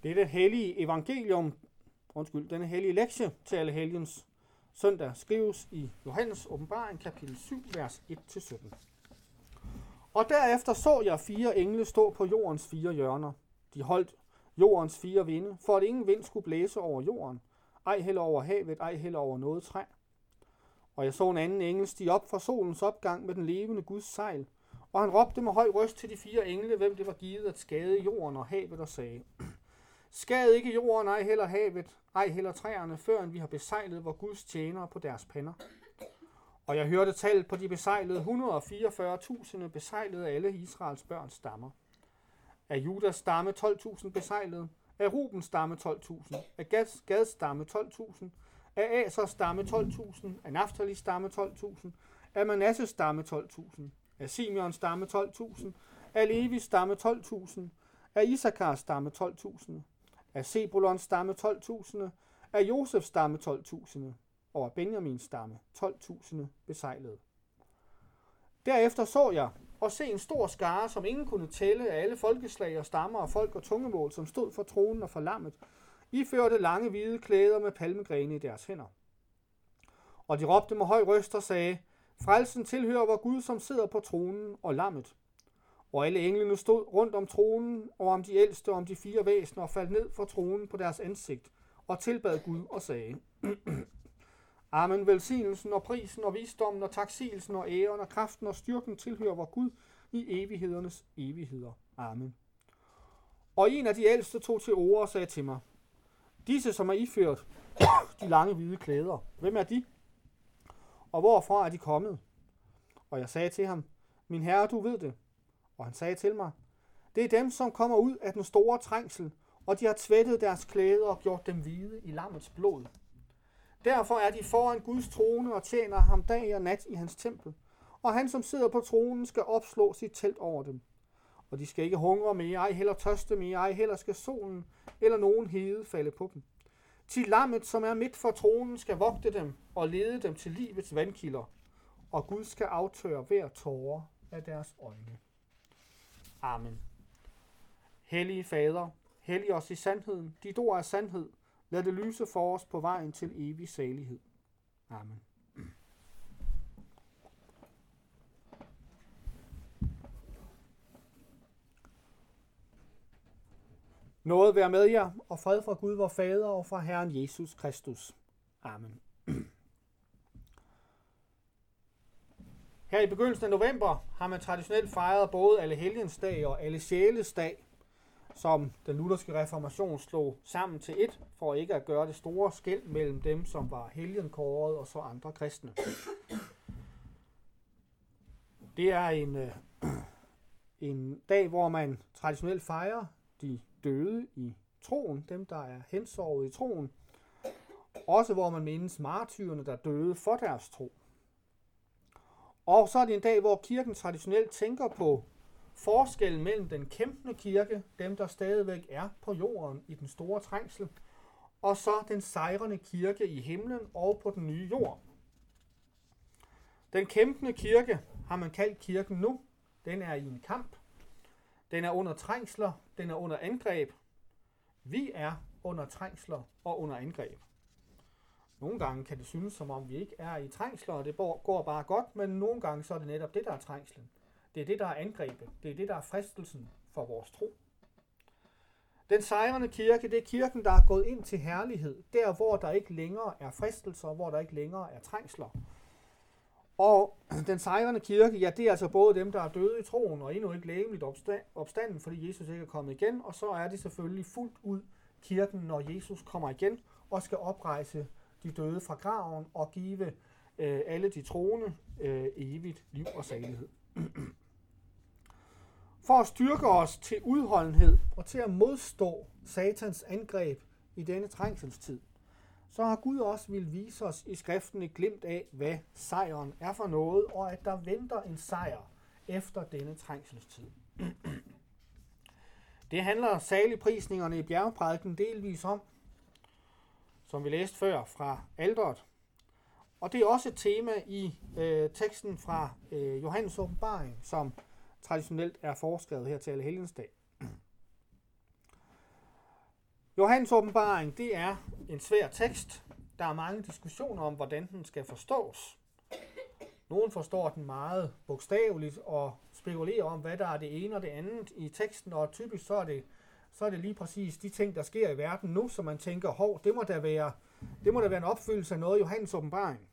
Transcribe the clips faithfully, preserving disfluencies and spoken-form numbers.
Dette hellige evangelium, undskyld, denne hellige lektie til alle helgens søndag skrives i Johannes åbenbaring, kapitel syv, vers et til sytten. Og derefter så jeg fire engle stå på jordens fire hjørner. De holdt jordens fire vinde, for at ingen vind skulle blæse over jorden, ej heller over havet, ej heller over noget træ. Og jeg så en anden engel stige op fra solens opgang med den levende Guds sejl, og han råbte med høj røst til de fire engle, hvem det var givet at skade jorden og havet, og sagde: Skad ikke jorden, ej heller havet, ej heller træerne, førend vi har besejlet vor Guds tjenere på deres pander. Og jeg hørte tallet på de besejlede et hundrede og fireogfyrre tusind, besejlede alle Israels børns stammer. Af Judas stamme tolv tusind besejlede, af Rubens stamme tolv tusind, af Gads, Gads stamme tolv tusind, af Asers stamme tolv tusind, af Naphthalis stamme tolv tusind, af Manasses stamme tolv tusind, af Simeons stamme tolv tusind, af Levis stamme tolv tusind, af Isakars stamme tolv tusind, af Sebulons stamme tolv tusind, af Josefs stamme tolv tusind, og af Benjamins stamme tolv tusind besejlede. Derefter så jeg og se en stor skare, som ingen kunne tælle, af alle folkeslag og stammer og folk og tungemål, som stod for tronen og for lammet, iførte lange hvide klæder med palmegrene i deres hænder. Og de råbte med høj røst og sagde: Frelsen tilhører vor Gud, som sidder på tronen og lammet. Og alle englene stod rundt om tronen og om de ældste og om de fire væsener og faldt ned fra tronen på deres ansigt og tilbad Gud og sagde: Amen, velsignelsen og prisen og visdommen og taksigelsen og æren og kraften og styrken tilhører vor Gud i evighedernes evigheder. Amen. Og en af de ældste tog til orde og sagde til mig: Disse, som er iført de lange hvide klæder, hvem er de? Og hvorfra er de kommet? Og jeg sagde til ham: Min herre, du ved det. Og han sagde til mig: Det er dem, som kommer ud af den store trængsel, og de har tvættet deres klæder og gjort dem hvide i lammets blod. Derfor er de foran Guds trone og tjener ham dag og nat i hans tempel. Og han, som sidder på tronen, skal opslå sit telt over dem. Og de skal ikke hungre mere, ej heller tørste mere, ej heller skal solen eller nogen hede falde på dem. Til lammet, som er midt for tronen, skal vogte dem og lede dem til livets vandkilder. Og Gud skal aftørre hver tåre af deres øjne. Amen. Hellige Fader, hellig os i sandheden. Dit ord er sandhed. Lad det lyse for os på vejen til evig salighed. Amen. Nåde være med jer, og fred fra Gud vor Fader og fra Herren Jesus Kristus. Amen. Her i begyndelsen af november har man traditionelt fejret både Allehelgensdag og Allesjælesdag, som den lutherske reformation slog sammen til et, for ikke at gøre det store skel mellem dem, som var helgenkårede og så andre kristne. Det er en, øh, en dag, hvor man traditionelt fejrer de døde i troen, dem der er hensovet i troen, også hvor man mindes martyrerne, der døde for deres tro. Og så er det en dag, hvor kirken traditionelt tænker på forskellen mellem den kæmpende kirke, dem der stadigvæk er på jorden i den store trængsel, og så den sejrende kirke i himlen og på den nye jord. Den kæmpende kirke har man kaldt kirken nu. Den er i en kamp. Den er under trængsler. Den er under angreb. Vi er under trængsler og under angreb. Nogle gange kan det synes, som om vi ikke er i trængsler, og det går bare godt, men nogle gange så er det netop det, der er trængslen. Det er det, der er angrebet. Det er det, der er fristelsen for vores tro. Den sejrende kirke, det er kirken, der er gået ind til herlighed. Der, hvor der ikke længere er fristelser, hvor der ikke længere er trængsler. Og den sejrende kirke, ja, det er altså både dem, der er døde i troen og endnu ikke legemligt opstanden, fordi Jesus ikke er kommet igen. Og så er det selvfølgelig fuldt ud kirken, når Jesus kommer igen og skal oprejse de døde fra graven og give øh, alle de troende øh, evigt liv og salighed. For at styrke os til udholdenhed og til at modstå Satans angreb i denne trængselstid, så har Gud også vil vise os i skriften et glimt af, hvad sejren er for noget, og at der venter en sejr efter denne trængselstid. Det handler saligprisningerne i bjergprædiken delvis om, som vi læste før fra alteret. Og det er også et tema i øh, teksten fra øh, Johannes åbenbaring, som traditionelt er foreskrevet her til Allehelgensdag. Johannes åbenbaring, det er en svær tekst. Der er mange diskussioner om, hvordan den skal forstås. Nogle forstår den meget bogstaveligt og spekulerer om, hvad der er det ene og det andet i teksten, og typisk så er det, så er det lige præcis de ting, der sker i verden nu, som man tænker, hov, det må da være, det må da være en opfyldelse af noget i Johannes åbenbaring.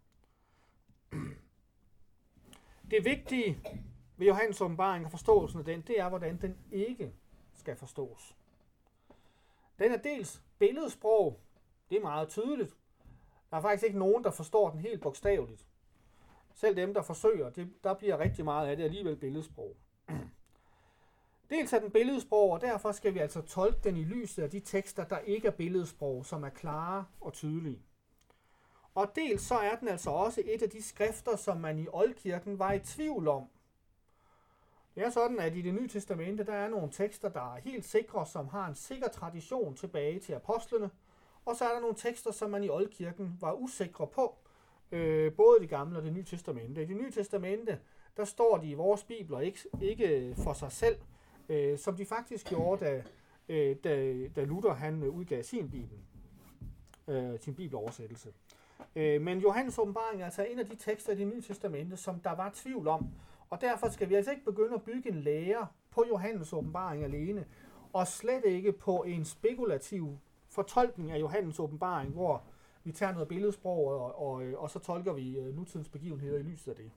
Det vigtige ved Johannes åbenbaring og forståelsen af den, det er, hvordan den ikke skal forstås. Den er dels billedsprog, det er meget tydeligt. Der er faktisk ikke nogen, der forstår den helt bogstaveligt. Selv dem, der forsøger, det, der bliver rigtig meget af det alligevel billedsprog. Dels er den billedsprog, og derfor skal vi altså tolke den i lyset af de tekster, der ikke er billedsprog, som er klare og tydelige. Og dels så er den altså også et af de skrifter, som man i oldkirken var i tvivl om. Det er sådan, at i Det Nye Testamente, der er nogle tekster, der er helt sikre, som har en sikker tradition tilbage til apostlene, og så er der nogle tekster, som man i oldkirken var usikre på, øh, både Det Gamle og Det Nye Testamente. I Det Nye Testamente, der står de i vores bibler ikke, ikke for sig selv, øh, som de faktisk gjorde, da, øh, da, da Luther han udgav sin bibel, øh, sin bibeloversættelse. Øh, men Johannes åbenbaring er altså en af de tekster i Det Nye Testamente, som der var tvivl om, og derfor skal vi altså ikke begynde at bygge en lære på Johannes åbenbaring alene, og slet ikke på en spekulativ fortolkning af Johannes åbenbaring, hvor vi tager noget billedsprog, og, og, og så tolker vi nutidens begivenheder i lyset af det.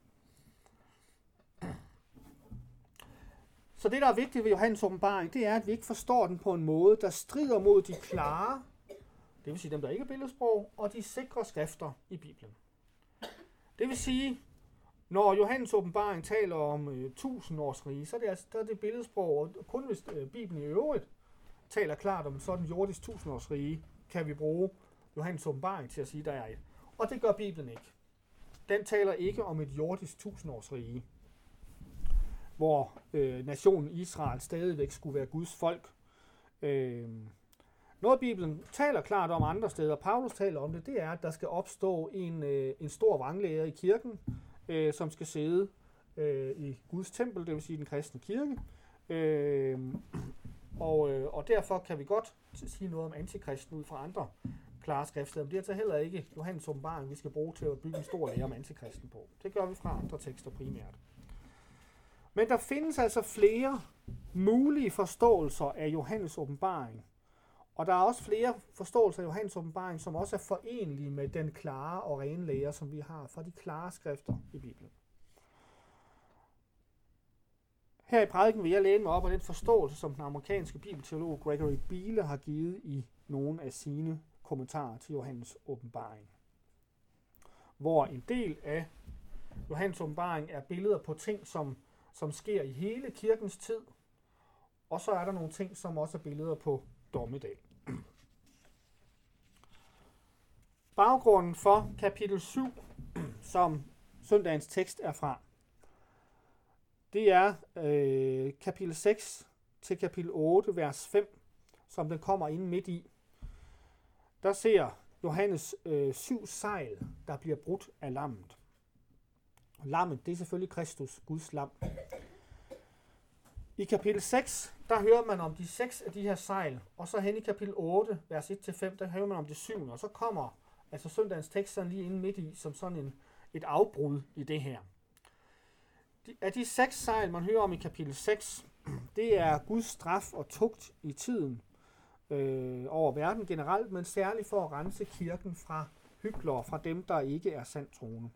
Så det, der er vigtigt ved Johannes åbenbaring, det er, at vi ikke forstår den på en måde, der strider mod de klare, det vil sige dem, der ikke er billedsprog, og de sikre skrifter i Bibelen. Det vil sige, når Johannes åbenbaring taler om øh, tusind års rige, så er det, altså, der er det billedsprog, og kun hvis øh, Bibelen i øvrigt taler klart om sådan jordisk tusind års rige, kan vi bruge Johannes åbenbaring til at sige, der er et. Og det gør Bibelen ikke. Den taler ikke om et jordisk tusind års rige, hvor øh, nationen Israel stadigvæk skulle være Guds folk. Øh, noget Bibelen taler klart om andre steder, Paulus taler om det, det er, at der skal opstå en, øh, en stor vranglærer i kirken, øh, som skal sidde øh, i Guds tempel, det vil sige den kristne kirke. Øh, og, øh, og derfor kan vi godt sige noget om antikristen ud fra andre klare skriftsteder. Men det er altså heller ikke Johannes åbenbaring, vi skal bruge til at bygge en stor lære om antikristen på. Det gør vi fra andre tekster primært. Men der findes altså flere mulige forståelser af Johannes åbenbaring. Og der er også flere forståelser af Johannes åbenbaring, som også er forenlige med den klare og rene lære, som vi har fra de klare skrifter i Bibelen. Her i prædiken vil jeg læne mig op af den forståelse, som den amerikanske bibelteolog Gregory Beale har givet i nogle af sine kommentarer til Johannes åbenbaring. Hvor en del af Johannes åbenbaring er billeder på ting, som, som sker i hele kirkens tid, og så er der nogle ting, som også er billeder på dommedag. Baggrunden for kapitel syv, som søndagens tekst er fra, det er øh, kapitel seks til kapitel otte, vers fem, som den kommer ind midt i. Der ser Johannes øh, syv sejl, der bliver brudt af lammet. Lammet, det er selvfølgelig Kristus, Guds lam. I kapitel seks, der hører man om de seks af de her sejl, og så hen i kapitel otte, vers et til fem, der hører man om det syvende, og så kommer altså søndagens tekst sådan lige inde midt i, som sådan en, et afbrud i det her. De, af de seks sejl, man hører om i kapitel seks, det er Guds straf og tugt i tiden øh, over verden generelt, men særligt for at rense kirken fra hyklere, fra dem, der ikke er sandt troende.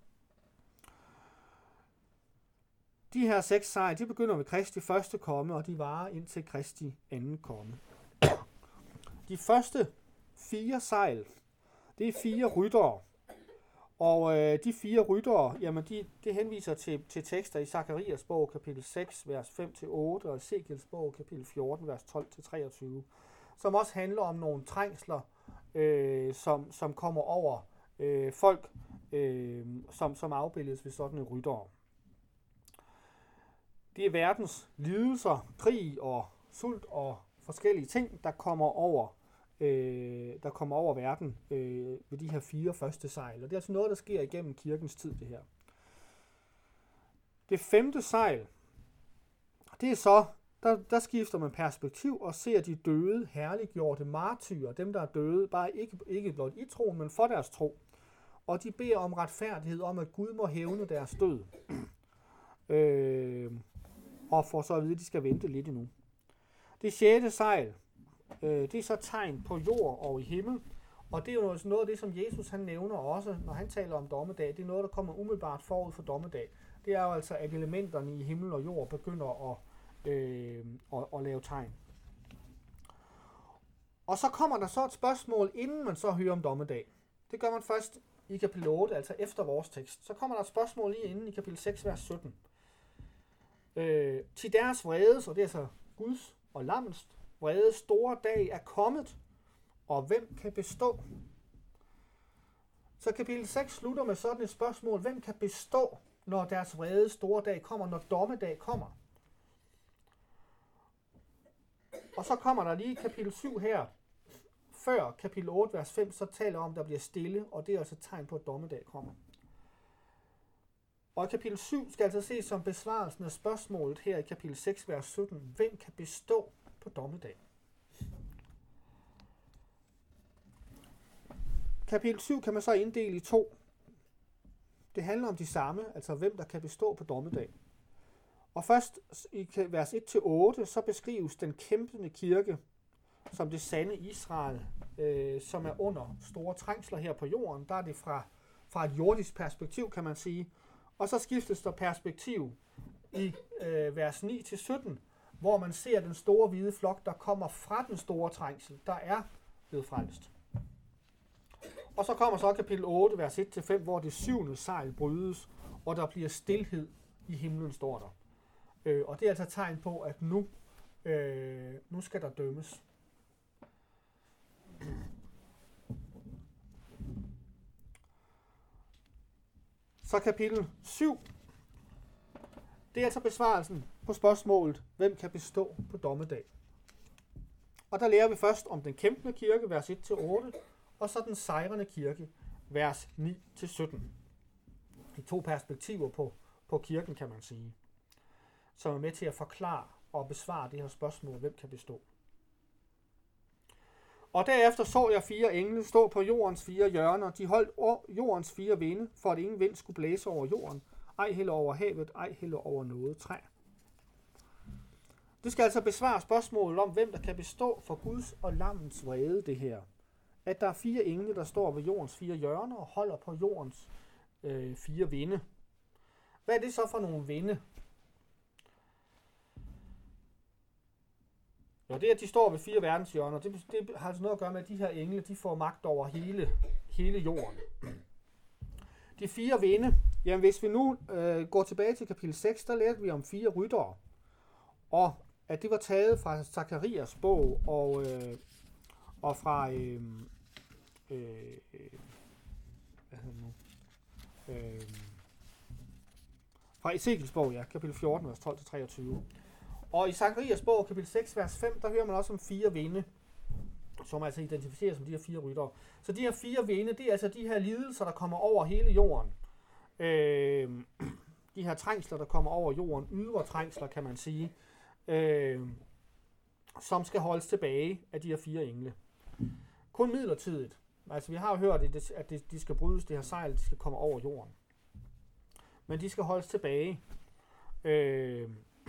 De her seks sejl, de begynder ved Kristi første komme, og de varer indtil Kristi anden komme. De første fire sejl, det er fire ryttere. Og øh, de fire ryttere, jamen de, det henviser til, til tekster i Zakarias bog, kapitel seks, vers fem til otte, og Ezekiels bog, kapitel fjorten, vers tolv til treogtyve, som også handler om nogle trængsler, øh, som, som kommer over øh, folk, øh, som, som afbildes ved sådan en ryttere. Det er verdens lidelser, krig og sult og forskellige ting, der kommer over, øh, der kommer over verden øh, ved de her fire første sejl. Og det er altså noget, der sker igennem kirkens tid, det her. Det femte sejl, det er så der, der skifter man perspektiv og ser de døde, herliggjorte martyrer, dem der er døde, bare ikke, ikke blot i troen, men for deres tro. Og de beder om retfærdighed, om at Gud må hævne deres død. øh, og for så at vide, at de skal vente lidt endnu. Det sjette sejl, øh, det er så tegn på jord og i himmel. Og det er jo noget af det, som Jesus han nævner også, når han taler om dommedag. Det er noget, der kommer umiddelbart forud for dommedag. Det er jo altså, at elementerne i himmel og jord begynder at, øh, at, at lave tegn. Og så kommer der så et spørgsmål, inden man så hører om dommedag. Det gør man først i kapitel otte, altså efter vores tekst. Så kommer der et spørgsmål lige inden i kapitel seks, vers sytten. Øh, til deres vredes, og det er så Guds og lammens vrede, store dag er kommet, og hvem kan bestå? Så kapitel seks slutter med sådan et spørgsmål. Hvem kan bestå, når deres vrede store dag kommer, når dommedag kommer? Og så kommer der lige kapitel syv her, før kapitel otte, vers fem, så taler om, at der bliver stille, og det er altså et tegn på, at dommedag kommer. Og kapitel syv skal altså ses som besvarelsen af spørgsmålet her i kapitel seks, vers sytten. Hvem kan bestå på dommedag? Kapitel syv kan man så inddele i to. Det handler om de samme, altså hvem der kan bestå på dommedag. Og først i vers et til otte, så beskrives den kæmpende kirke som det sande Israel, øh, som er under store trængsler her på jorden. Der er det fra, fra et jordisk perspektiv, kan man sige. Og så skiftes der perspektiv i øh, vers ni til sytten, hvor man ser den store hvide flok, der kommer fra den store trængsel, der er blevet frelst. Og så kommer så kapitel otte, vers et til fem, hvor det syvende sejl brydes, og der bliver stilhed i himlen, står der. Øh, og det er altså tegn på, at nu, øh, nu skal der dømmes. Så kapitel syv, det er altså besvarelsen på spørgsmålet, hvem kan bestå på dommedag. Og der lærer vi først om den kæmpende kirke, vers et til otte, og så den sejrende kirke, vers ni til sytten. De to perspektiver på, på kirken, kan man sige, som er med til at forklare og besvare det her spørgsmål, hvem kan bestå. Og derefter så jeg fire engle stå på jordens fire hjørner. De holdt jordens fire vinde, for at ingen vind skulle blæse over jorden, ej heller over havet, ej heller over noget træ. Det skal altså besvare spørgsmålet om, hvem der kan bestå for Guds og lammens vrede, det her. At der er fire engle, der står ved jordens fire hjørner og holder på jordens øh, fire vinde. Hvad er det så for nogle vinde? Ja, det er, at de står ved fire verdenshjørner. Det, det har altså noget at gøre med, at de her engle, de får magt over hele, hele jorden. De fire vinde, jamen hvis vi nu øh, går tilbage til kapitel seks, der lærte vi om fire ryttere. Og at det var taget fra Zakarias bog og, øh, og fra øh, øh, hvad hedder det nu? Øh, fra Ezekiels bog, ja, kapitel fjorten, vers tolv til treogtyve. Og i Zakarias bog, kapitel seks, vers fem, der hører man også om fire vinde, som altså identificeres som de her fire ryttere. Så de her fire vinde, det er altså de her lidelser, der kommer over hele jorden. Øh, de her trængsler, der kommer over jorden, ydre trængsler, kan man sige, øh, som skal holdes tilbage af de her fire engle. Kun midlertidigt. Altså vi har jo hørt, at de skal brydes, det her sejl, de skal komme over jorden. Men de skal holdes tilbage. Øh,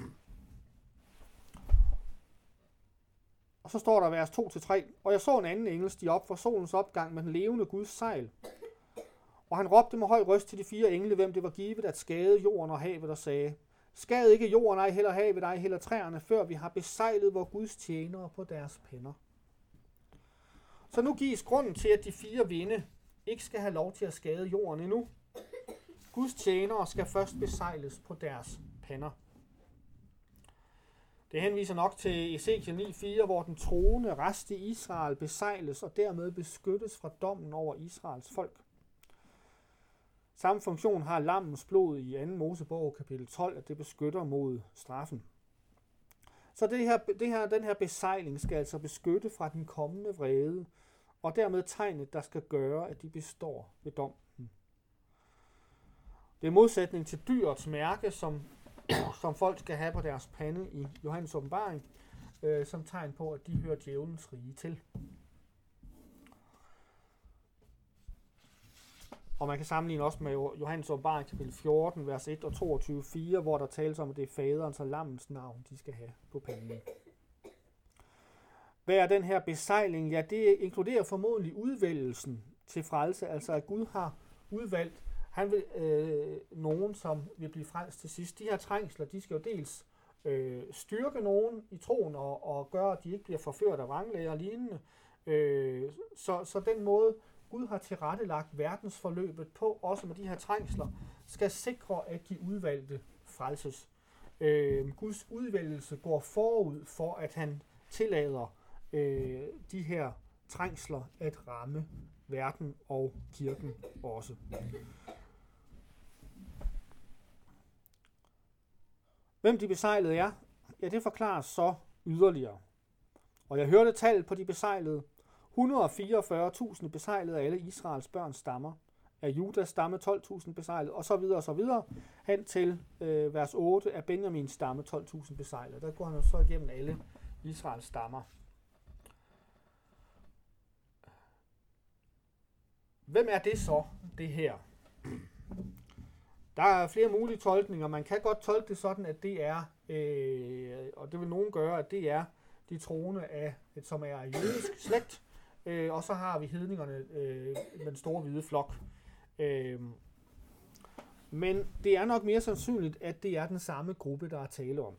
Og så står der vers to til tre. Og jeg så en anden engel stige op fra solens opgang med den levende Guds sejl. Og han råbte med høj røst til de fire engle, hvem det var givet at skade jorden og havet, og sagde: Skad ikke jorden, ej heller havet, ej heller træerne, før vi har besejlet vor Guds tjenere på deres pænder. Så nu gives grunden til, at de fire vinde ikke skal have lov til at skade jorden endnu. Guds tjenere skal først besejles på deres pænder. Det henviser nok til Ezekiel ni fire, hvor den troende rest i Israel besejles og dermed beskyttes fra dommen over Israels folk. Samme funktion har lammens blod i anden Mosebog kapitel tolv, at det beskytter mod straffen. Så det her, det her, den her besejling skal altså beskytte fra den kommende vrede, og dermed tegnet, der skal gøre, at de består ved dommen. Det er modsætning til dyrets mærke, som som folk skal have på deres pande i Johannes åbenbaring, øh, som tegn på, at de hører djævelens rige til. Og man kan sammenligne også med Johannes åbenbaring kapitel fjorten, vers et og toogtyve, fire, hvor der tales om, at det er faderens og lammens navn, de skal have på panden. Hvad er den her besejling? Ja, det inkluderer formodentlig udvælgelsen til frelse, altså at Gud har udvalgt han vil, øh, nogen, som vil blive frelst til sidst. De her trængsler, de skal jo dels øh, styrke nogen i troen og, og gøre, at de ikke bliver forført af vranglæger og lignende. Øh, så, så den måde, Gud har tilrettelagt verdensforløbet på, også med de her trængsler, skal sikre, at de udvalgte frelses. Øh, Guds udvælgelse går forud for, at han tillader øh, de her trængsler at ramme verden og kirken også. Hvem de besejlede er, ja, det forklares så yderligere. Og jeg hørte tallet på de besejlede. et hundrede og fireogfyrre tusind besejlede af alle Israels børns stammer. Af Judas stamme tolv tusind besejlede, og så videre og så videre. Hen til øh, vers otte af Benjamins stamme tolv tusind besejlede. Der går han så igennem alle Israels stammer. Hvem er det så, det her? Der er flere mulige tolkninger. Man kan godt tolke det sådan, at det er, øh, og det vil nogen gøre, at det er de troende, af, som er af jødisk slægt, øh, og så har vi hedningerne øh, med den store hvide flok. Øh, men det er nok mere sandsynligt, at det er den samme gruppe, der er tale om.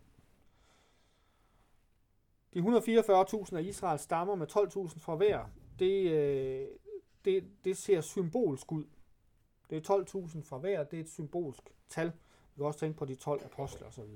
De et hundrede og fireogfyrre tusind af Israels stammer med tolv tusind fra hver, det, øh, det, det ser symbolsk ud. Det er tolv tusind fra hver, det er et symbolsk tal. Vi kan også tænke på de tolv apostler osv.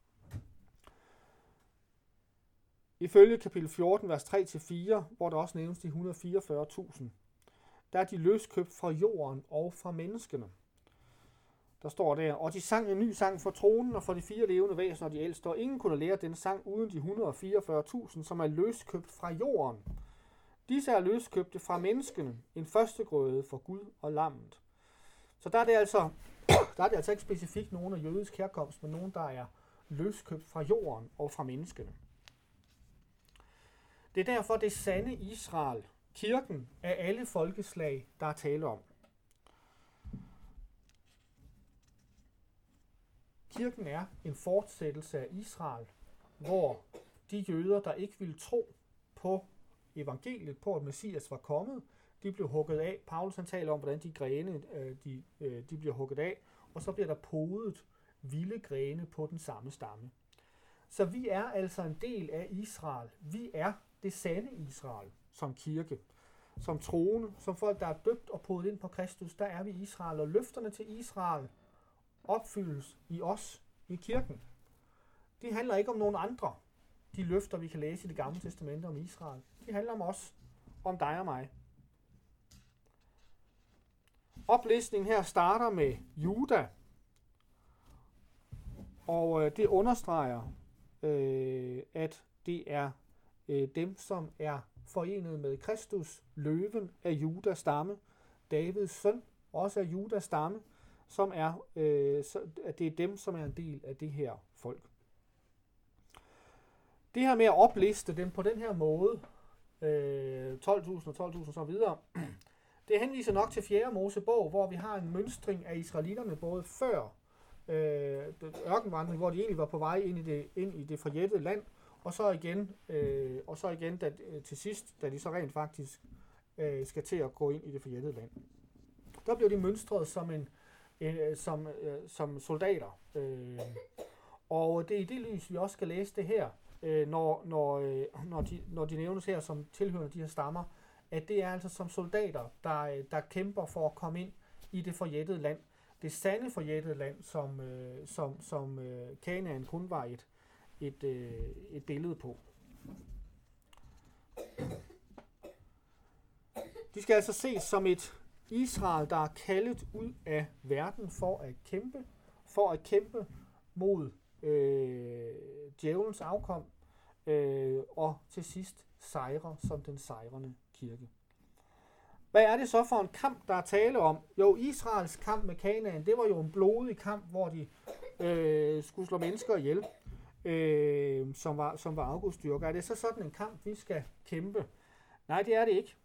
Ifølge kapitel fjorten, vers tre til fire, hvor der også nævnes de et hundrede og fireogfyrre tusind, der er de løskøbt fra jorden og fra menneskene. Der står der, og de sang en ny sang for tronen og for de fire levende væsener og de ældste, og ingen kunne lære den sang uden de et hundrede og fireogfyrre tusind, som er løskøbt fra jorden. Disse er løskøbte fra menneskene, en førstegrøde for Gud og lammet. Så der er det altså, der er det altså ikke specifikt nogen af jødisk herkomst, men nogen, der er løskøbt fra jorden og fra menneskene. Det er derfor det sande Israel, kirken af alle folkeslag, der er tale om. Kirken er en fortsættelse af Israel, hvor de jøder, der ikke ville tro på evangeliet, på at Messias var kommet, de blev hugget af. Paulus han taler om, hvordan de grene de, de bliver hugget af, og så bliver der podet vilde grene på den samme stamme. Så vi er altså en del af Israel. Vi er det sande Israel som kirke, som troende, som folk, der er døbt og podet ind på Kristus. Der er vi Israel, og løfterne til Israel opfyldes i os, i kirken. Det handler ikke om nogen andre, de løfter, vi kan læse i Det Gamle Testamente om Israel. De handler om os, om dig og mig. Oplistningen her starter med Juda, og øh, det understreger, øh, at det er øh, dem, som er forenet med Kristus, løven af Judas stamme, Davids søn, også af Judas stamme, som er, øh, så, at det er dem, som er en del af det her folk. Det her med at opliste dem på den her måde, øh, tolv tusind og tolv tusind og så videre, det henviser nok til fjerde Mosebog, hvor vi har en mønstring af israelitterne både før øh, ørkenvandring, hvor de egentlig var på vej ind i det, ind i det forjættede land, og så igen, øh, og så igen da, til sidst, da de så rent faktisk øh, skal til at gå ind i det forjættede land. Der bliver de mønstret som, en, en, som, øh, som soldater. Øh, og det er i det lys, vi også skal læse det her, øh, når, når, øh, når, de, når de nævnes her som tilhørende de her stammer, at det er altså som soldater, der, der kæmper for at komme ind i det forjættede land. Det sande forjættede land, som, øh, som, som øh, Kanaan kun var et, et, øh, et billede på. De skal altså ses som et Israel, der er kaldet ud af verden for at kæmpe, for at kæmpe mod øh, djævelens afkom, øh, og til sidst sejre som den sejrende kirke. Hvad er det så for en kamp, der er tale om? Jo, Israels kamp med Kanaan, det var jo en blodig kamp, hvor de øh, skulle slå mennesker ihjel, øh, som var, som var afgudstyrker. Er det så sådan en kamp, vi skal kæmpe? Nej, det er det ikke.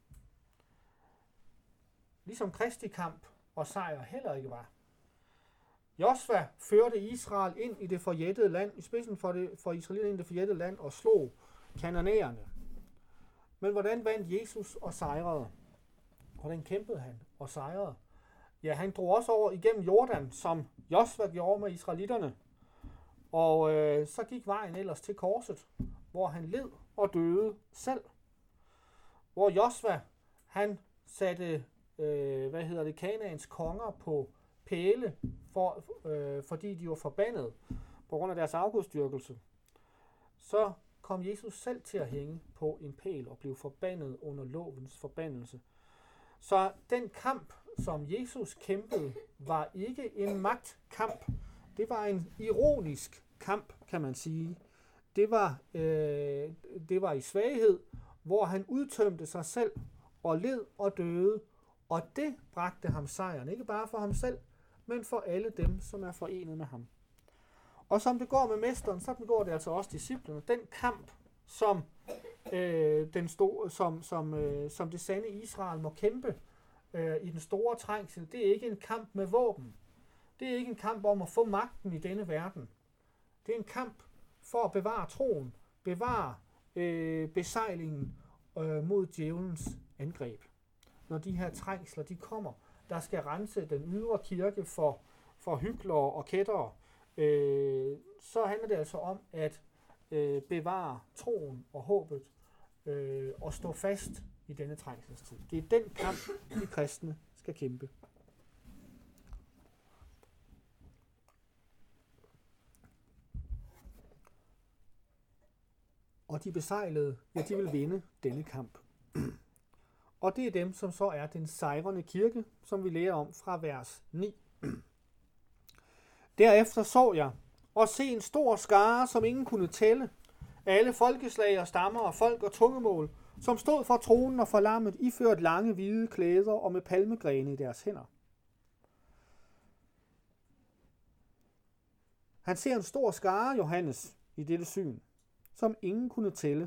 Ligesom Kristi kamp og sejr heller ikke var. Josva førte Israel ind i det forjættede land, i spidsen for, det, for Israel ind i det forjættede land og slog kananæerne. Men hvordan vandt Jesus og sejrede? Hvordan kæmpede han og sejrede? Ja, han drog også over igennem Jordan, som Josva gjorde med israelitterne. Og øh, så gik vejen ellers til korset, hvor han led og døde selv. Hvor Josva, han satte, øh, hvad hedder det, Kanaans konger på pæle, for, øh, fordi de var forbandet på grund af deres afgudstyrkelse. Så kom Jesus selv til at hænge på en pæl og blev forbandet under lovens forbandelse. Så den kamp, som Jesus kæmpede, var ikke en magtkamp. Det var en ironisk kamp, kan man sige. Det var, øh, det var i svaghed, hvor han udtømte sig selv og led og døde, og det bragte ham sejren. Ikke bare for ham selv, men for alle dem, som er forenet med ham. Og som det går med mesteren, så går det altså også disciplene. Den kamp, som, øh, den store, som, som, øh, som det sande Israel må kæmpe øh, i den store trængsel, det er ikke en kamp med våben. Det er ikke en kamp om at få magten i denne verden. Det er en kamp for at bevare troen, bevare øh, besejlingen øh, mod djævelens angreb. Når de her trængsler, de kommer, der skal rense den ydre kirke for, for hyklere og kættere, øh, så handler det altså om at øh, bevare troen og håbet øh, og stå fast i denne trængselstid. Det er den kamp, de kristne skal kæmpe. Og de besejlede, ja, de vil vinde denne kamp. Og det er dem, som så er den sejrende kirke, som vi lærer om fra vers ni. Derefter så jeg, og se en stor skare, som ingen kunne tælle, af alle folkeslag og stammer og folk og tungemål, som stod for tronen og for lammet, iført lange hvide klæder og med palmegrene i deres hænder. Han ser en stor skare, Johannes, i dette syn, som ingen kunne tælle.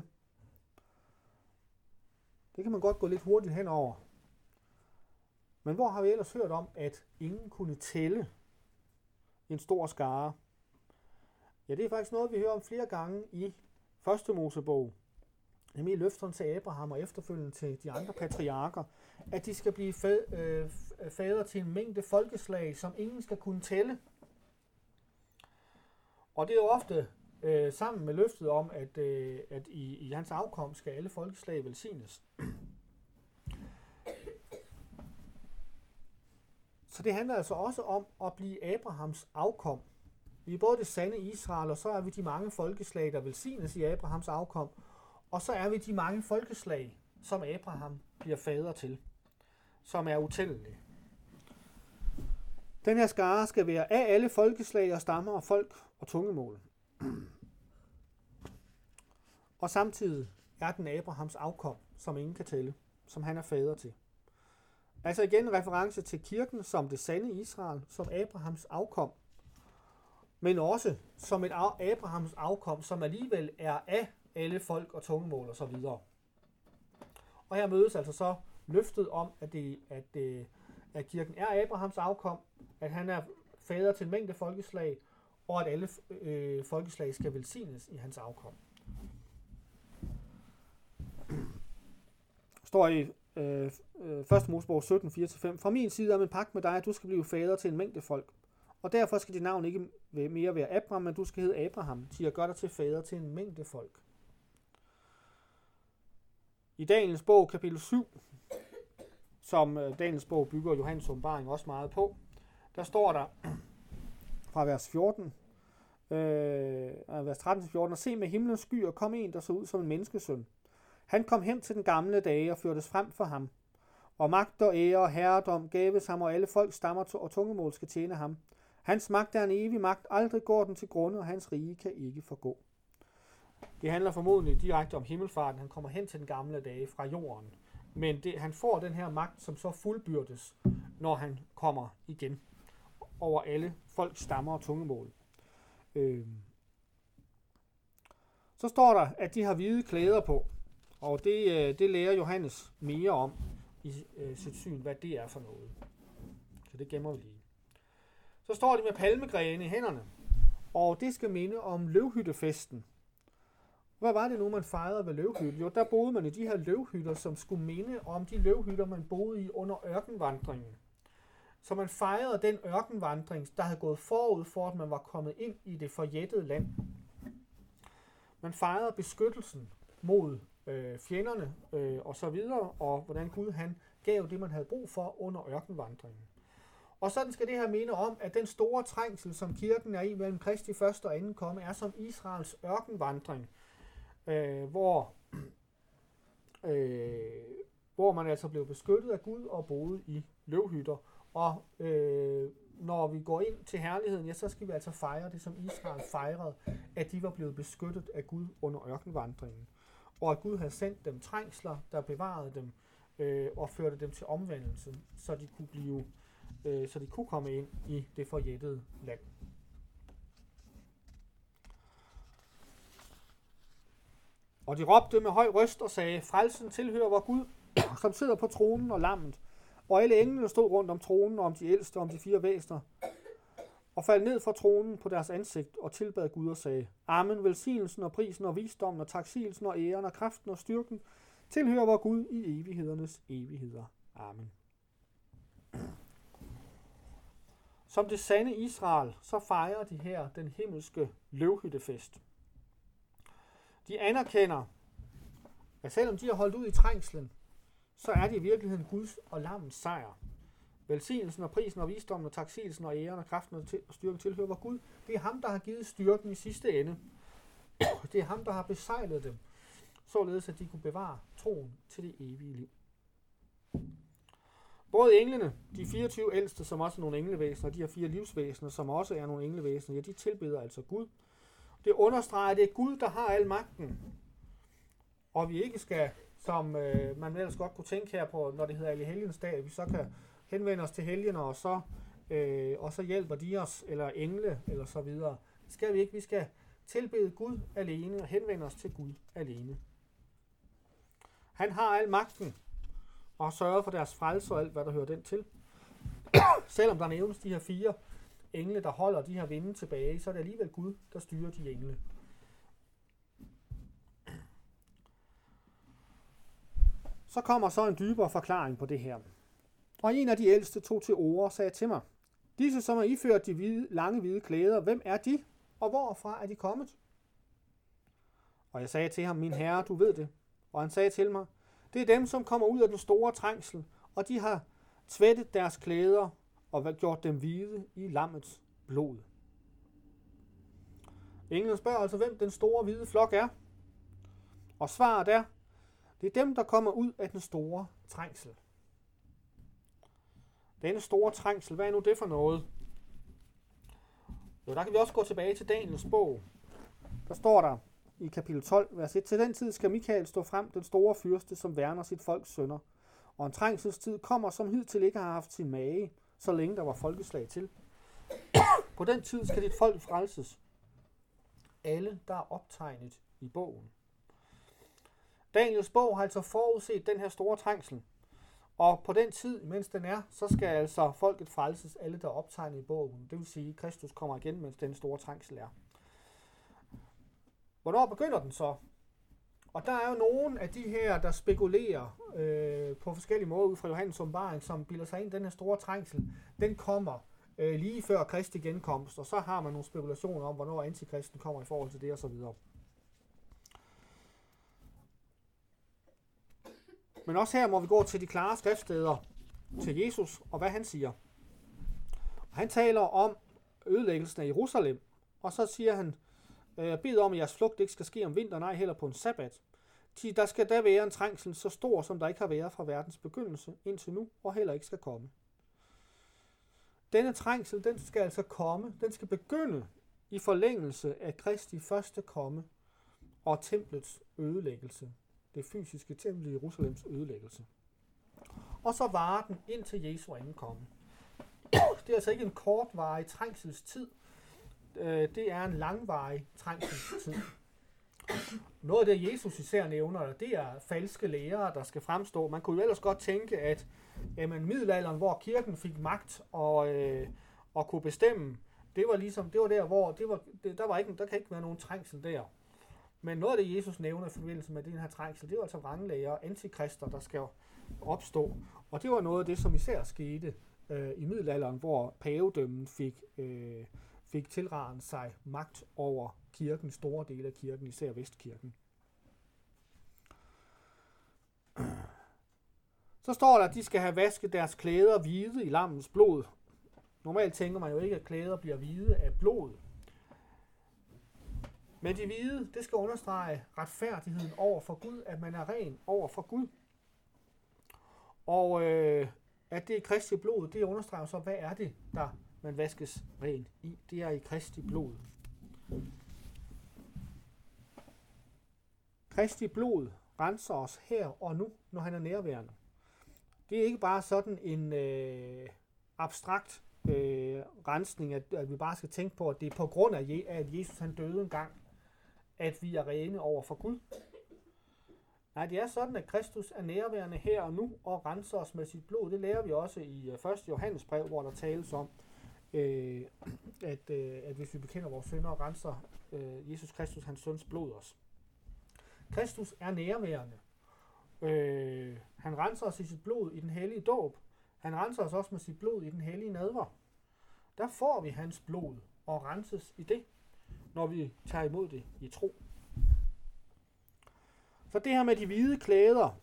Det kan man godt gå lidt hurtigt henover. Men hvor har vi ellers hørt om, at ingen kunne tælle en stor skare? Ja, det er faktisk noget, vi hører om flere gange i første Mosebog. Nemlig løfterne til Abraham og efterfølgende til de andre patriarker, at de skal blive fæ- øh, fader til en mængde folkeslag, som ingen skal kunne tælle. Og det er jo ofte øh, sammen med løftet om, at, øh, at i, i hans afkom skal alle folkeslag velsignes. Så det handler altså også om at blive Abrahams afkom. Vi er både det sande Israel, og så er vi de mange folkeslag, der velsignes i Abrahams afkom. Og så er vi de mange folkeslag, som Abraham bliver fader til, som er utællelige. Den her skare skal være af alle folkeslag og stammer og folk og tungemål. Og samtidig er den Abrahams afkom, som ingen kan tælle, som han er fader til. Altså igen en reference til kirken som det sande Israel, som Abrahams afkom, men også som et Abrahams afkom, som alligevel er af alle folk og tungemål og så videre. Og her mødes altså så løftet om, at, det, at, at kirken er Abrahams afkom, at han er fader til en mængde folkeslag, og at alle øh, folkeslag skal velsignes i hans afkom. Står i øh, første Mosebog sytten, fire til fem. Fra min side er min pagt med dig, at du skal blive fader til en mængde folk. Og derfor skal dit navn ikke mere være Abraham, men du skal hedde Abraham, til at gøre dig til fader til en mængde folk. I Daniels bog, kapitel syv, som Daniels bog bygger Johannes åbenbaring også meget på, der står der fra vers fjorten, øh, vers tretten til fjorten, og se med himlens skyer kom en, der så ud som en menneskesøn. Han kom hen til den gamle dage og førtes frem for ham. Og magt og ære og herredom gaves ham, og alle folk stammer og tungemål skal tjene ham. Hans magt er en evig magt, aldrig går den til grunde, og hans rige kan ikke forgå. Det handler formodentlig direkte om himmelfarten. Han kommer hen til den gamle dage fra jorden. Men det, han får den her magt, som så fuldbyrdes, når han kommer igen over alle folk, stammer og tungemål. Øh, så står der, at de har hvide klæder på, og det, øh, det lærer Johannes mere om i øh, sit syn, hvad det er for noget. Så det gemmer vi lige. Så står de med palmegrene i hænderne, og det skal minde om løvhyttefesten. Hvad var det nu, man fejrede ved løvhytte? Jo, der boede man i de her løvhytter, som skulle minde om de løvhytter, man boede i under ørkenvandringen. Så man fejrede den ørkenvandring, der havde gået forud for, at man var kommet ind i det forjættede land. Man fejrede beskyttelsen mod øh, fjenderne øh, og så videre, og hvordan Gud han gav det, man havde brug for under ørkenvandringen. Og sådan skal det her minde om, at den store trængsel, som kirken er i mellem Kristi første og anden komme, er som Israels ørkenvandring, øh, hvor, øh, hvor man altså blev beskyttet af Gud og boede i løvhytter. Og øh, når vi går ind til herligheden, ja, så skal vi altså fejre det, som Israel fejrede, at de var blevet beskyttet af Gud under ørkenvandringen. Og at Gud havde sendt dem trængsler, der bevarede dem øh, og førte dem til omvendelse, så de kunne blive øh, så de kunne komme ind i det forjættede land. Og de råbte med høj røst og sagde, frelsen tilhører vor Gud, som sidder på tronen og lammet. Og alle englene stod rundt om tronen og om de ældste og om de fire væsener, og faldt ned fra tronen på deres ansigt og tilbad Gud og sagde, amen, velsignelsen og prisen og visdommen og taksigelsen og æren og kraften og styrken tilhører vor Gud i evighedernes evigheder. Amen. Som det sande Israel, så fejrer de her den himmelske løvhyttefest. De anerkender, at selvom de har holdt ud i trængslen, så er det i virkeligheden Guds og lammens sejr. Velsignelsen og prisen og visdommen og taksigelsen og æren og kraften og styrken tilhører vor Gud. Det er ham, der har givet styrken i sidste ende. Det er ham, der har besejlet dem, således at de kunne bevare troen til det evige liv. Både englene, de fireogtyve ældste, som også er nogle englevæsener, og de her fire livsvæsener, som også er nogle englevæsener, ja, de tilbeder altså Gud. Det understreger, at det er Gud, der har al magten. Og vi ikke skal, som øh, man ellers godt kunne tænke her på, når det hedder Allehelgens dag, vi så kan henvende os til helgener, og så, øh, og så hjælper de os, eller engle, eller så videre. Det skal vi ikke. Vi skal tilbede Gud alene, og henvende os til Gud alene. Han har al magten, og sørger for deres frelse og alt, hvad der hører den til. Selvom der nævnes de her fire engle, der holder de her vinde tilbage, så er det alligevel Gud, der styrer de engle. Så kommer så en dybere forklaring på det her. Og en af de ældste tog til orde og sagde til mig, disse, som har iført de hvide, lange hvide klæder, hvem er de, og hvorfra er de kommet? Og jeg sagde til ham, min herre, du ved det. Og han sagde til mig, det er dem, som kommer ud af den store trængsel, og de har tvættet deres klæder og gjort dem hvide i lammets blod. Englen spørger altså, hvem den store hvide flok er. Og svaret er, det er dem, der kommer ud af den store trængsel. Denne store trængsel, hvad er nu det for noget? Jo, der kan vi også gå tilbage til Daniels bog. Der står der i kapitel tolv, vers et, til den tid skal Mikael stå frem, den store fyrste, som værner sit folks sønner. Og en trængselstid kommer, som hidtil ikke har haft sin mage, så længe der var folkeslag til. På den tid skal dit folk frelses. Alle, der er optegnet i bogen. Daniels bog har altså forudset den her store trængsel. Og på den tid, mens den er, så skal altså folket frelses, alle der er optegnet i bogen. Det vil sige, at Kristus kommer igen, mens den store trængsel er. Hvornår begynder den så? Og der er jo nogle af de her, der spekulerer øh, på forskellige måder ud fra Johannes åbenbaring, som bilder sig ind, den her store trængsel, den kommer øh, lige før Kristi genkomst, og så har man nogle spekulationer om, hvornår antikristen kommer i forhold til det og så videre. Men også her må vi gå til de klare skriftsteder til Jesus, og hvad han siger. Han taler om ødelæggelsen af Jerusalem, og så siger han, jeg beder om, at jeres flugt ikke skal ske om vinteren, nej heller på en sabbat. Der skal da være en trængsel så stor, som der ikke har været fra verdens begyndelse indtil nu, og heller ikke skal komme. Denne trængsel, den skal altså komme, den skal begynde i forlængelse af Kristi første komme og templets ødelæggelse. Det fysiske tempel i Jerusalems ødelæggelse. Og så varer den indtil Jesu anden komme. Det er altså ikke en kortvarig trængselstid. øh, det er en langvarig trængselstid. Noget af det, Jesus især nævner, det er falske lærere, der skal fremstå. Man kunne jo ellers godt tænke, at jamen, middelalderen, hvor kirken fik magt og, øh, og kunne bestemme, det var ligesom, det var der, hvor det var, det, der, var ikke, der kan ikke være nogen trængsel der. Men noget af det, Jesus nævner i forbindelse med den her trængsel, det var altså vranglærer, antikrister, der skal opstå. Og det var noget af det, som især skete øh, i middelalderen, hvor pavedømmen fik, øh, fik tilraget sig magt over kirken, store dele af kirken, især Vestkirken. Så står der, at de skal have vasket deres klæder hvide i lammens blod. Normalt tænker man jo ikke, at klæder bliver hvide af blod. Men de hvide, det skal understrege retfærdigheden over for Gud, at man er ren over for Gud. Og øh, at det er Kristi blod, det understreger så, hvad er det, der man vaskes ren i? Det er i Kristi blod. Kristi blod renser os her og nu, når han er nærværende. Det er ikke bare sådan en øh, abstrakt øh, rensning, at, at vi bare skal tænke på, at det er på grund af, at Jesus han døde en gang, at vi er rene over for Gud. Nej, det er sådan, at Kristus er nærværende her og nu og renser os med sit blod. Det lærer vi også i første Johannes brev, hvor der tales om, øh, at, øh, at hvis vi bekender vores synder og renser øh, Jesus Kristus, hans søns blod os. Kristus er nærværende. Øh, han renser os i sit blod i den hellige dåb. Han renser os også med sit blod i den hellige nadver. Der får vi hans blod og renses i det, når vi tager imod det i tro. Så det her med de hvide klæder,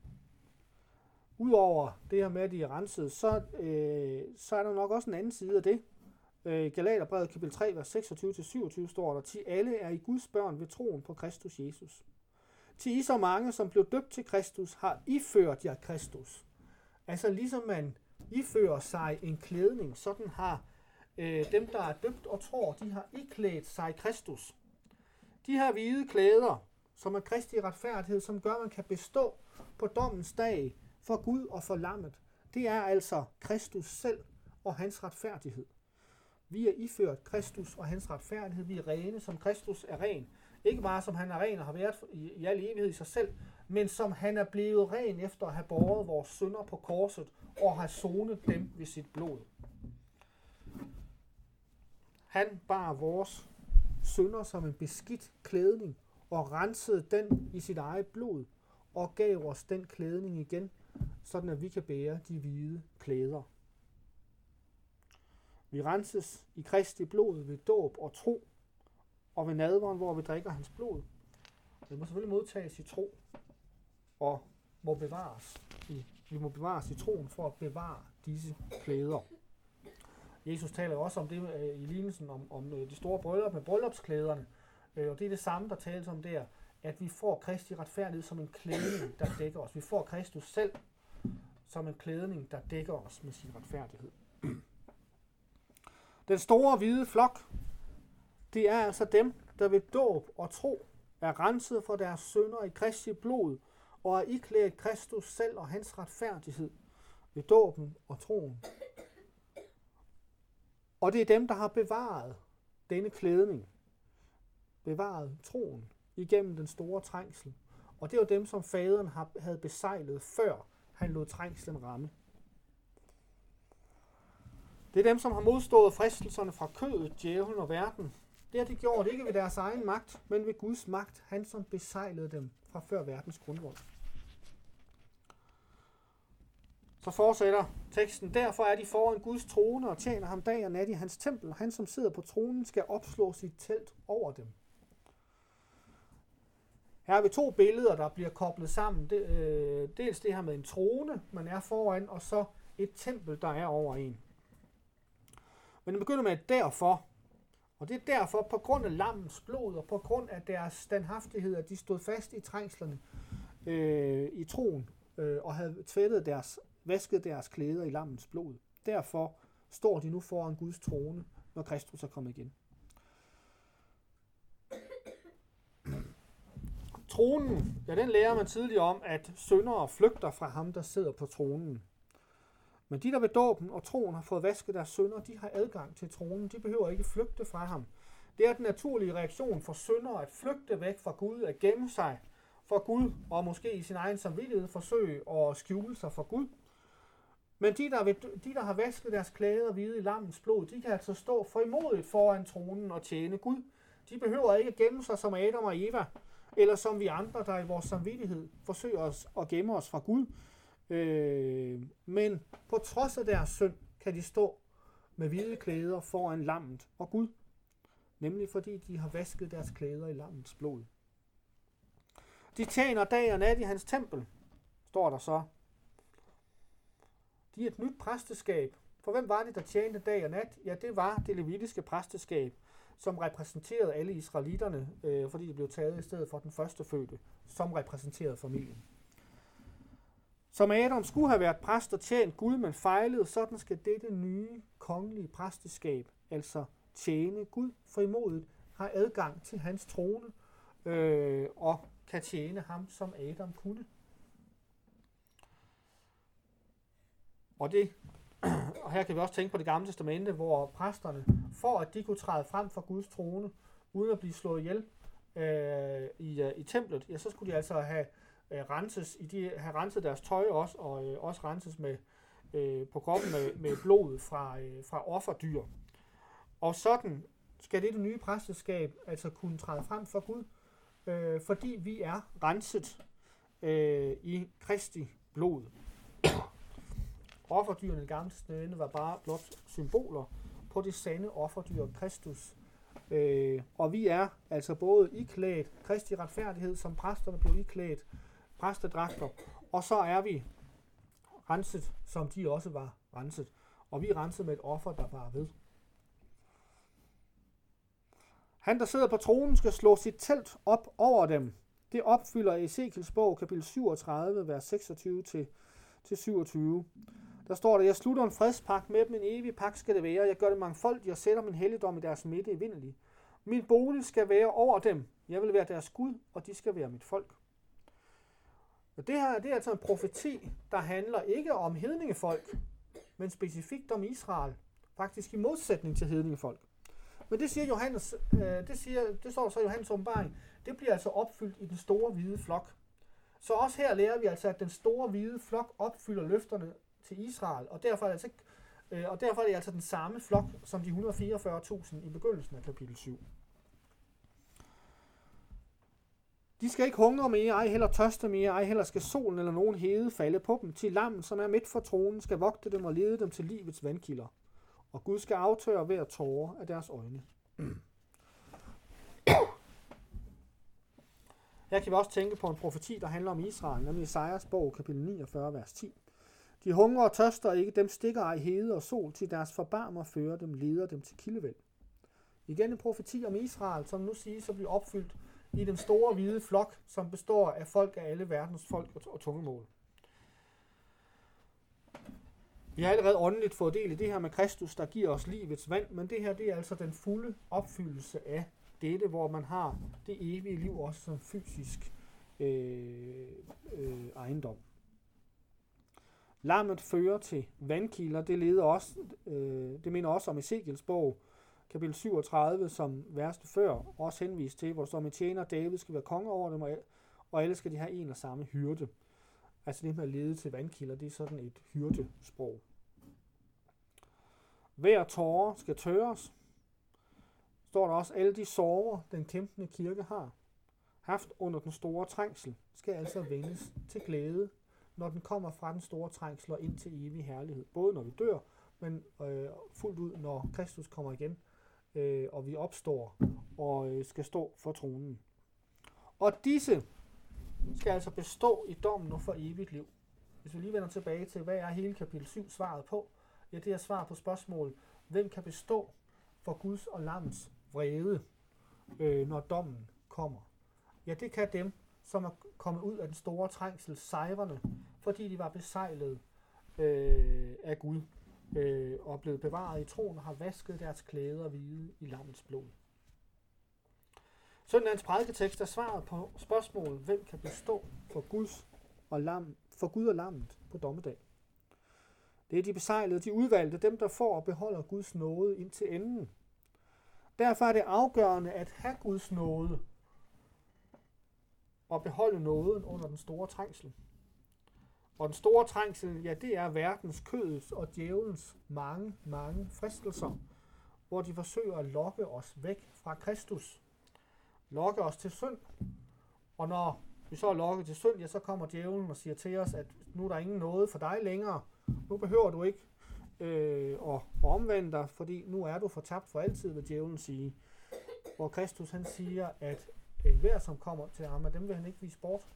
udover det her med, at de er renset, så, øh, så er der nok også en anden side af det. Øh, Galaterbrevet kapitel tre, vers seksogtyve til syvogtyve står der, til alle er i Guds børn ved troen på Kristus Jesus. Til I så mange, som blev døbt til Kristus, har iført jer Kristus. Altså ligesom man ifører sig en klædning, sådan har øh, dem, der er døbt og tror, de har iklædt sig Kristus. De her hvide klæder, som er Kristi retfærdighed, som gør, at man kan bestå på dommens dag for Gud og for lammet, det er altså Kristus selv og hans retfærdighed. Vi er iført Kristus og hans retfærdighed. Vi er rene, som Kristus er ren. Ikke bare som han er ren og har været i, i al evighed i sig selv, men som han er blevet ren efter at have båret vores synder på korset og have sonet dem ved sit blod. Han bar vores synder som en beskidt klædning og rensede den i sit eget blod og gav os den klædning igen, sådan at vi kan bære de hvide klæder. Vi renses i Kristi blod ved dåb og tro, og ved nadveren, hvor vi drikker hans blod. Det må selvfølgelig modtages i tro, og må bevares i, vi må bevares i troen for at bevare disse klæder. Jesus taler også om det øh, i lignelsen om, om øh, de store bryllup med bryllupsklæderne, øh, og det er det samme, der tales om der, at vi får Kristi retfærdighed som en klædning, der dækker os. Vi får Kristus selv som en klædning, der dækker os med sin retfærdighed. Den store hvide flok, det er altså dem, der ved dåb og tro er renset for deres synder i Kristi blod og er iklædt Kristus selv og hans retfærdighed ved dåben og troen. Og det er dem, der har bevaret denne klædning, bevaret troen igennem den store trængsel. Og det er jo dem, som faderen havde besejlet, før han lod trængslen ramme. Det er dem, som har modstået fristelserne fra kødet, djævlen og verden. Det har de gjort ikke ved deres egen magt, men ved Guds magt, han som besejlede dem fra før verdens grundvold. Så fortsætter teksten. Derfor er de foran Guds trone og tjener ham dag og nat i hans tempel. Han, som sidder på tronen, skal opslå sit telt over dem. Her har vi to billeder, der bliver koblet sammen. Det, øh, dels det her med en trone, man er foran, og så et tempel, der er over en. Men det begynder med et derfor. Og det er derfor, på grund af lammens blod, og på grund af deres standhaftighed, at de stod fast i trængslerne øh, i troen, øh, og havde tvættet deres, vasket deres klæder i lammens blod. Derfor står de nu foran Guds trone, når Kristus er kommet igen. Tronen, ja, den lærer man tidligere om, at syndere flygter fra ham, der sidder på tronen. Men de, der ved dåben og troen har fået vasket deres synder, de har adgang til tronen. De behøver ikke flygte fra ham. Det er den naturlige reaktion for syndere at flygte væk fra Gud, at gemme sig for Gud, og måske i sin egen samvittighed forsøge at skjule sig for Gud. Men de der, ved, de, der har vasket deres klæder hvide i lammens blod, de kan altså stå frimodigt foran tronen og tjene Gud. De behøver ikke gemme sig som Adam og Eva, eller som vi andre, der i vores samvittighed forsøger os at gemme os fra Gud. Øh, men på trods af deres synd, kan de stå med hvide klæder foran lammet og Gud. Nemlig fordi de har vasket deres klæder i lammets blod. De tjener dag og nat i hans tempel, står der så. De er et nyt præsteskab. For hvem var det, der tjente dag og nat? Ja, det var det levitiske præsteskab, som repræsenterede alle israelitterne, øh, fordi de blev taget i stedet for den første fødte, som repræsenterede familien. Som Adam skulle have været præst og tjent Gud, men fejlede, sådan skal dette nye kongelige præsteskab, altså tjene Gud frimodigt, har adgang til hans trone øh, og kan tjene ham, som Adam kunne. Og, det, og her kan vi også tænke på det gamle testamente, hvor præsterne, for at de kunne træde frem for Guds trone, uden at blive slået ihjel øh, i, uh, i templet, ja, så skulle de altså have, øh, renses, i de, have renset deres tøj også, og øh, også renses med, øh, på kroppen med, med blod fra, øh, fra offerdyr. Og sådan skal det, det nye præsteskab altså kunne træde frem for Gud, øh, fordi vi er renset øh, i Kristi blod. Offerdyrene i gamle testamente var bare blot symboler på det sande offerdyr Kristus. Øh, og vi er altså både iklædt Kristi retfærdighed, som præsterne blev iklædt præstedragter, og så er vi renset, som de også var renset. Og vi er renset med et offer, der var ved. Han, der sidder på tronen, skal slå sit telt op over dem. Det opfylder Ezekiels bog, kapitel syvogtredive, vers seksogtyve til syvogtyve. Der står der, jeg slutter en fredspagt med dem, en evig pagt skal det være. Jeg gør det mangfoldigt, og sætter min helligdom i deres midte evindeligt. Min bolig skal være over dem. Jeg vil være deres Gud, og de skal være mit folk. Og det her det er altså en profeti, der handler ikke om hedningefolk, men specifikt om Israel. Faktisk i modsætning til hedningefolk. Men det siger Johannes, øh, det, siger, det står så i Johannes åbenbaring, det bliver altså opfyldt i den store hvide flok. Så også her lærer vi altså, at den store hvide flok opfylder løfterne til Israel, og derfor er det altså, øh, og derfor er det altså den samme flok som de et hundrede og fireogfyrre tusind i begyndelsen af kapitel syv. De skal ikke hungre mere, ej heller tørste mere, ej heller skal solen eller nogen hede falde på dem. Til lammen, som er midt for tronen, skal vogte dem og lede dem til livets vandkilder. Og Gud skal aftørre hver tåre af deres øjne. Her kan vi også tænke på en profeti, der handler om Israel, nemlig Esajas bog, kapitel niogfyrre, vers ti. De hungrer og tørster ikke, dem stikker ej hede og sol, til deres forbarmer fører dem, leder dem til kildevæld. Igen en profeti om Israel, som nu siges at blive opfyldt i den store hvide flok, som består af folk af alle verdens folk og tungemål. Vi har allerede åndeligt fået del i det her med Kristus, der giver os livets vand, men det her det er altså den fulde opfyldelse af dette, hvor man har det evige liv også som fysisk øh, øh, ejendom. Lammet fører til vandkilder, det leder også, øh, det minder også om Ezekiels bog, kapitel syvogtredive, som værste før, også henvist til, hvor der står med tjener, David skal være konge over dem, og alle skal de have en og samme hyrde. Altså det med at lede til vandkilder, det er sådan et hyrdesprog. Hver tåre skal tørres. Står der også, alle de sorger, den kæmpende kirke har haft under den store trængsel, skal altså vendes til glæde, når den kommer fra den store trængsel og ind til evig herlighed. Både når vi dør, men øh, fuldt ud, når Kristus kommer igen, øh, og vi opstår og øh, skal stå for tronen. Og disse skal altså bestå i dommen og for evigt liv. Hvis vi lige vender tilbage til, hvad er hele kapitel syv svaret på? Ja, det er svar på spørgsmålet, hvem kan bestå for Guds og Lammets vrede, øh, når dommen kommer? Ja, det kan dem, som er kommet ud af den store trængsel, sejrene, fordi de var besejlet øh, af Gud øh, og blevet bevaret i troen og har vasket deres klæder hvide i Lammets blod. Søndagens prædiketekst er svaret på spørgsmålet, hvem kan bestå for, Guds og lam, for Gud og Lammet på dommedag. Det er de besejlede, de udvalgte, dem der får og beholder Guds nåde indtil enden. Derfor er det afgørende at have Guds nåde og beholde nåden under den store trængsel. Og den store trængsel, ja, det er verdens, kødets og djævelens mange, mange fristelser, hvor de forsøger at lokke os væk fra Kristus. Lokke os til synd. Og når vi så er lokket til synd, ja, så kommer djævlen og siger til os, at nu er der ingen nåde for dig længere. Nu behøver du ikke øh, at, at omvende dig, fordi nu er du fortabt for altid, vil djævlen sige. Hvor Kristus han siger, at enhver som kommer til ham, dem vil han ikke vise bort.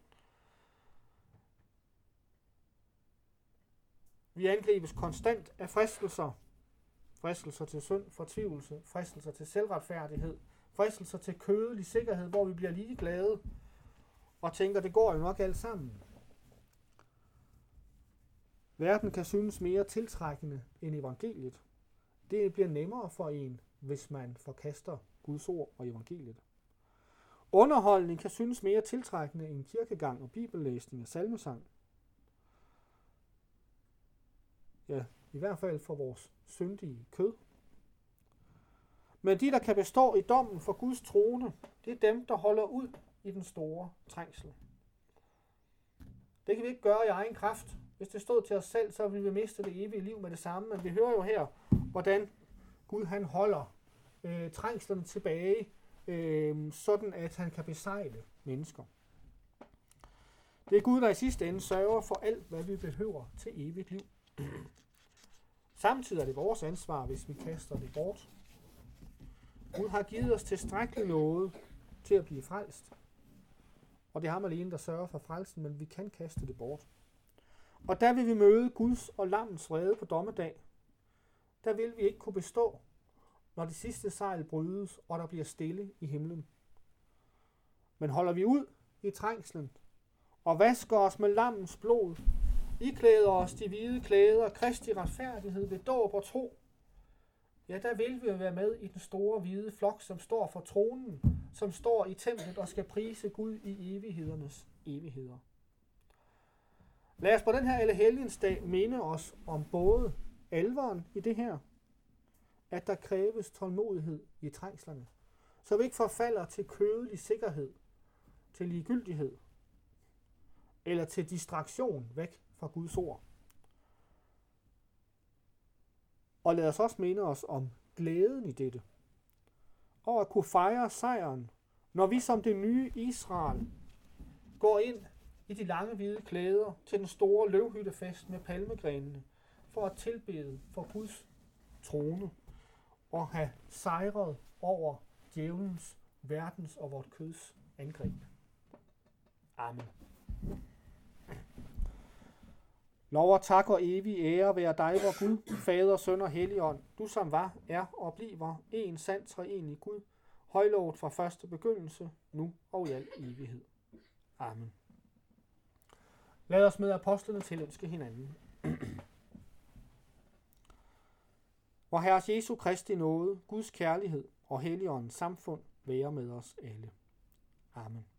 Vi angribes konstant af fristelser. Fristelser til synd, fortvivlelse, fristelser til selvretfærdighed, fristelser til kødelig sikkerhed, hvor vi bliver ligeglade og tænker, det går jo nok alt sammen. Verden kan synes mere tiltrækkende end evangeliet. Det bliver nemmere for en, hvis man forkaster Guds ord og evangeliet. Underholdning kan synes mere tiltrækkende end kirkegang og bibellæsning og salmesang. Ja, i hvert fald for vores syndige kød. Men de, der kan bestå i dommen for Guds trone, det er dem, der holder ud i den store trængsel. Det kan vi ikke gøre i egen kraft. Hvis det stod til os selv, så ville vi miste det evige liv med det samme. Men vi hører jo her, hvordan Gud han holder øh, trængslerne tilbage, øh, sådan at han kan besejle mennesker. Det er Gud, der i sidste ende sørger for alt, hvad vi behøver til evigt liv. Samtidig er det vores ansvar, hvis vi kaster det bort. Gud har givet os tilstrækkelig noget til at blive frelst. Og det er ham alene, der sørger for frelsen, men vi kan kaste det bort. Og der vil vi møde Guds og lammens vrede på dommedag. Der vil vi ikke kunne bestå, når det sidste sejl brydes, og der bliver stille i himlen. Men holder vi ud i trængslen, og vasker os med lammens blod, iklæder os de hvide klæder, Kristi retfærdighed ved dåb og tro, ja, der vil vi være med i den store hvide flok, som står for tronen, som står i templet og skal prise Gud i evighedernes evigheder. Lad os på den her Allehelgensdag minde os om både alvoren i det her, at der kræves tålmodighed i trængslerne, så vi ikke forfalder til kødelig sikkerhed, til ligegyldighed eller til distraktion væk fra Guds ord. Og lad os også minde os om glæden i dette, og at kunne fejre sejren, når vi som det nye Israel går ind i de lange hvide klæder til den store løvhyttefest med palmegrenene, for at tilbede for Guds trone og have sejret over djævelens, verdens og vort køds angreb. Amen. Lov og tak og evig ære være dig, vor Gud, Fader, Søn og Helligånd, du som var, er og bliver en sand treenig Gud, højlovet fra første begyndelse, nu og i al evighed. Amen. Lad os med apostlene tilønske hinanden. Vor Herres Jesu Kristi nåde, Guds kærlighed og Helligåndens samfund være med os alle. Amen.